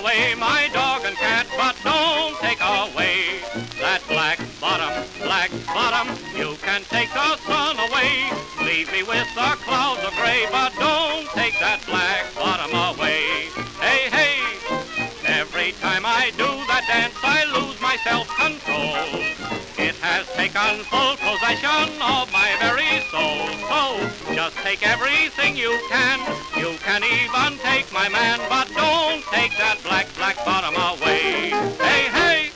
away my dog and cat, but don't take away that black bottom, black bottom. You can take the sun away, leave me with the clouds of gray, but don't take that black bottom away. Hey, hey, every time I do that dance, I lose my self-control. It has taken full possession of my very soul. So just take everything you can. You can even take my man, but don't take that black, black bottom away. Hey, hey!